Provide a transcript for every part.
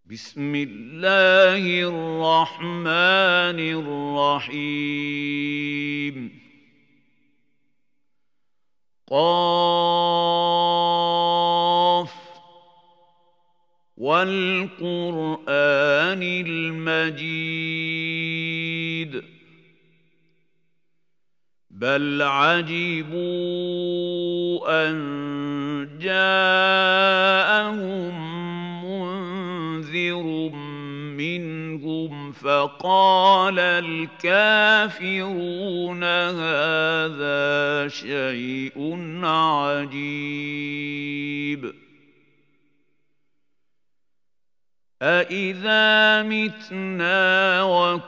بسم الله الرحمن الرحيم قاف والقرآن المجيد بل عجبوا أن جاءهم منذر منهم فقال الكافرون هذا شيء عجيب أإذا متنا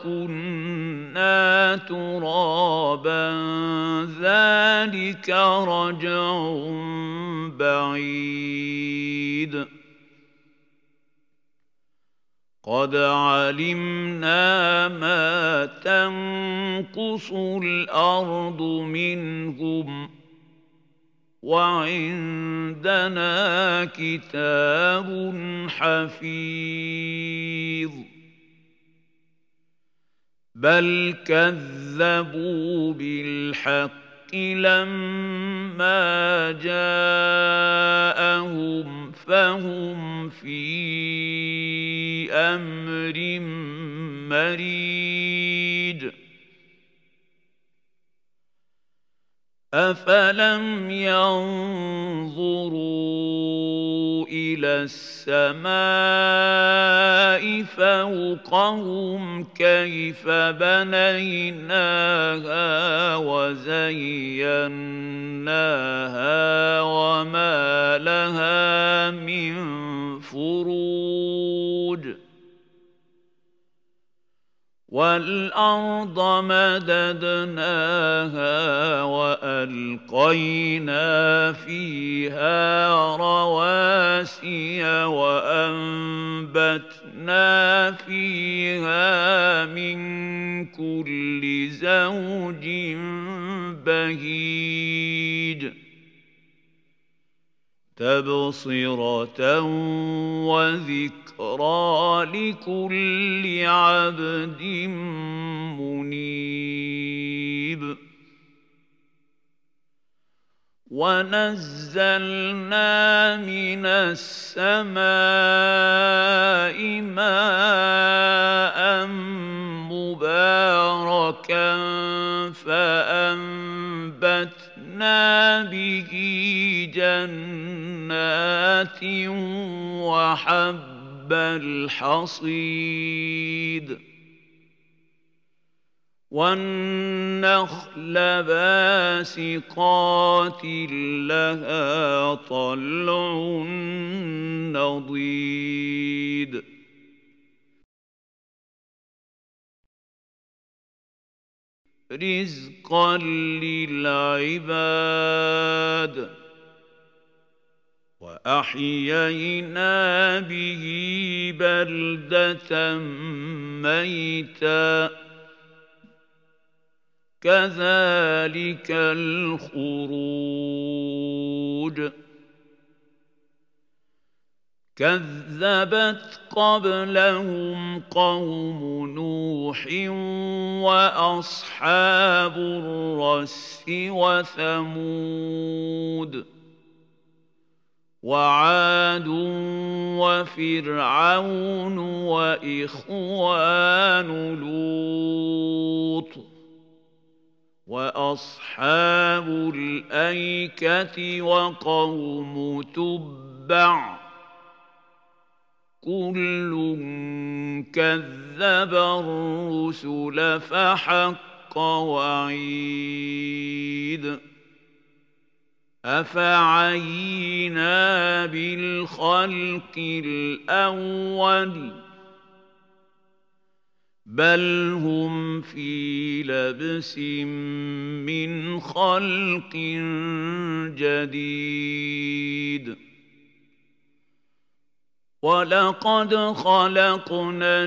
وكنا ترابا ذلك رجع بعيد قد علمنا ما تنقص الأرض منهم وعندنا كتاب حفيظ بل كذبوا بالحق لما جاءهم فهم في أمر مريج أفلم ينظروا إلى السماء فوقهم كيف بنيناها وزيناها وما لها من فروج والأرض مددناها وألقينا فيها رواسي وأنبتنا فيها من كل زوج بهيج تبصرة وذكرى لكل عبد منيب ونزلنا من السماء ماء مباركا فأنبتنا به جنات وحب الحصيد والنخل باسقات لها طلع نضيد رزقا للعباد وأحيينا به بلدة ميتا كذلك الخروج كذبت قبلهم قوم نوح وأصحاب الرس وثمود وعاد وفرعون وإخوان لوط وأصحاب الأيكة وقوم تبع كل كذب الرسل فحق وعيد أفعينا بالخلق الأول بل هم في لبس من خلق جديد ولقد خلقنا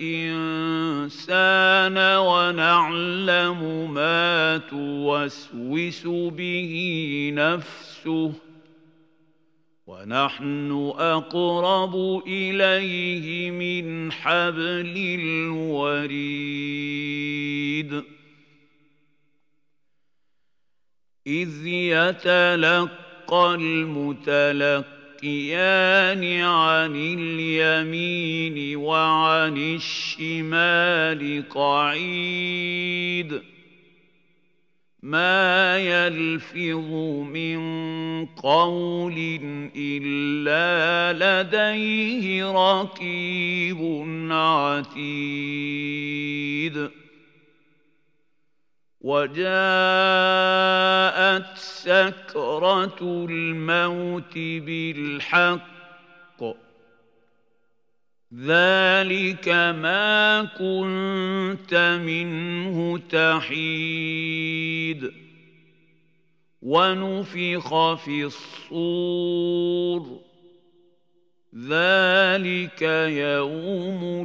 الإنسان ونعلم ما توسوس به نفسه ونحن أقرب إليه من حبل الوريد إذ يتلقى المتلقيان عن اليمين وعن الشمال قعيد ما يلفظ من قول إلا لديه رقيب عتيد وجاءت سكرة الموت بالحق ذلك ما كنت منه تحيد ونفخ في الصور ذلك يوم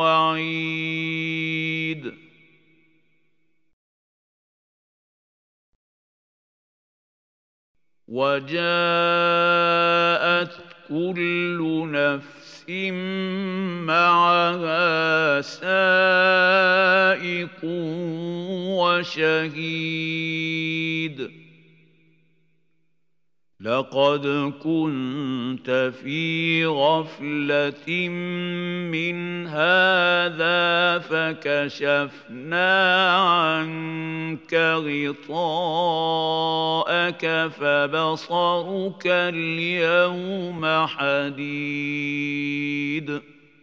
الوعيد وجاءت كل نفس معها سائق وشهيد لقد كنت في غفلة من هذا فكشفنا عنك غطاءك فبصرك اليوم حديد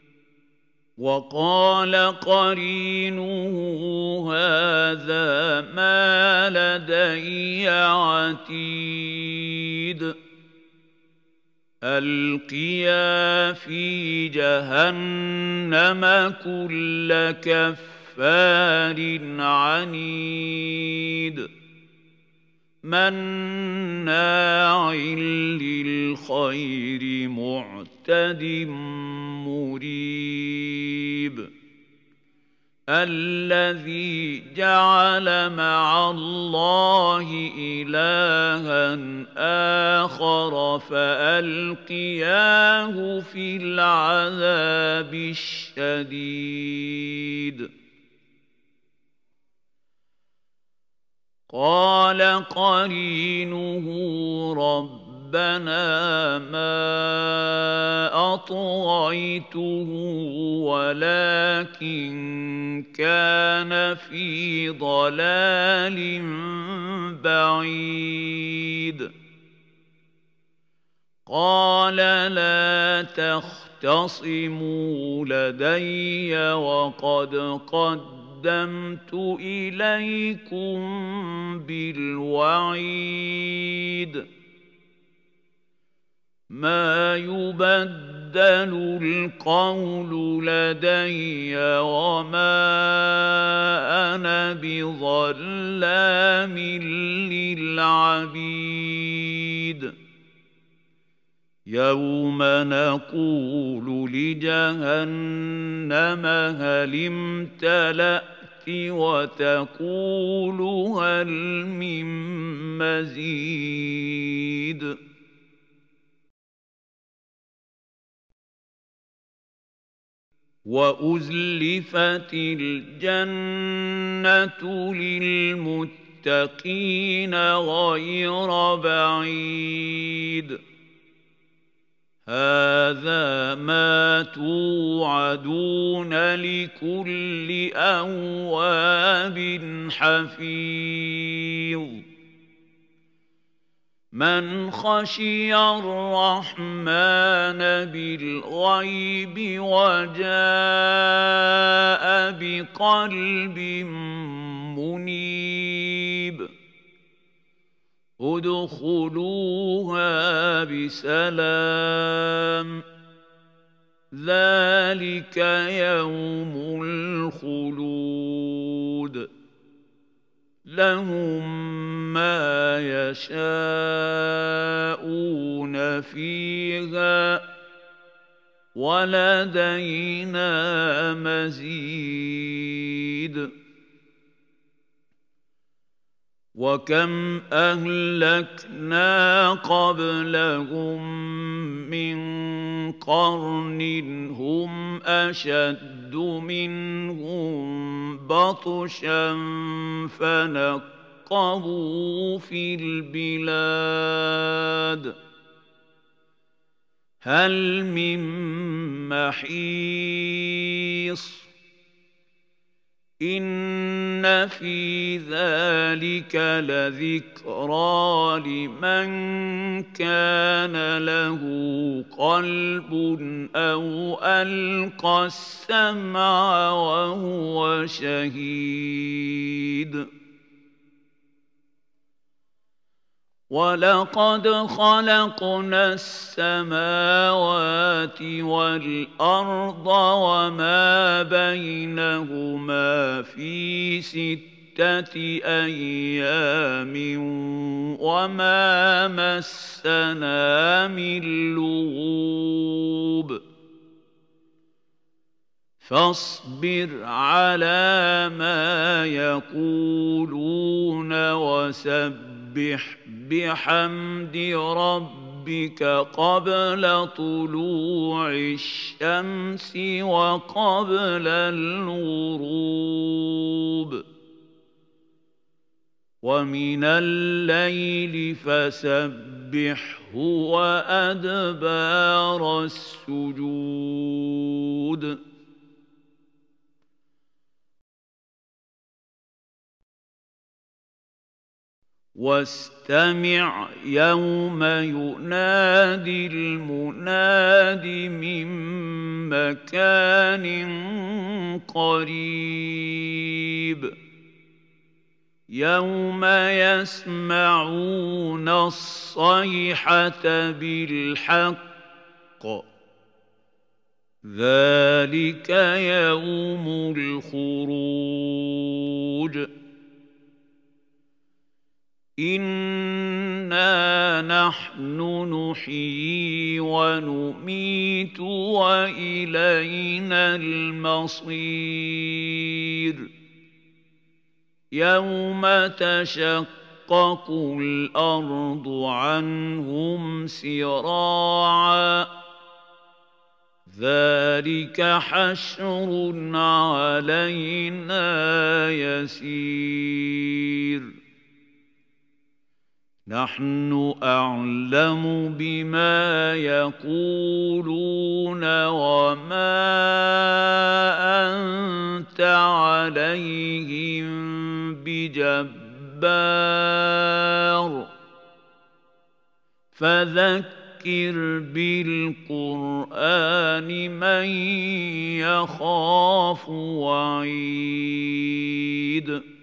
وقال قرينه هذا ما لدي عتيد ألقيا في جهنم كل كفار عنيد مناع للخير معتد مريب الذي جعل مع الله إلها آخر فألقياه في العذاب الشديد قال قرينه ربنا ما أطغيته ولكن كان في ضلال بعيد قال لا تختصموا لدي وقد قدمت إليكم بالوعيد ما يبدل القول لدي وما أنا بظلام للعبيد يوم نقول لجهنم هل امتلأت وتقول هل من مزيد وأزلفت الجنة للمتقين غير بعيد هذا ما توعدون لكل أواب حفيظ من خشي الرحمن بالغيب وجاء بقلب منيب ادخلوها بسلام ذلك يوم الخلود لهم ما يشاءون فيها ولدينا مزيد وكم أهلكنا قبلهم من قرن هم أشد منهم بطشا فنقبوا في البلاد هل من محيص إن في ذلك لذكرى لمن كان له قلب أو ألقى السمع وهو شهيد ولقد خلقنا السماوات والأرض وما بينهما في 6 أيام وما مسنا من لغوب فاصبر على ما يقولون وسبح بحمد ربك قبل طلوع الشمس وقبل الغروب ومن الليل فسبحه وأدبار السجود واستمع يوم ينادي المناد من مكان قريب يوم يسمعون الصيحة بالحق ذلك يوم الخروج إنا نحن نحيي ونميت وإلينا المصير يوم تشقق الأرض عنهم سراعا ذلك حشر علينا يسير نحن أعلم بما يقولون وما أنت عليهم بجبار فذكر بالقرآن من يخاف وعيد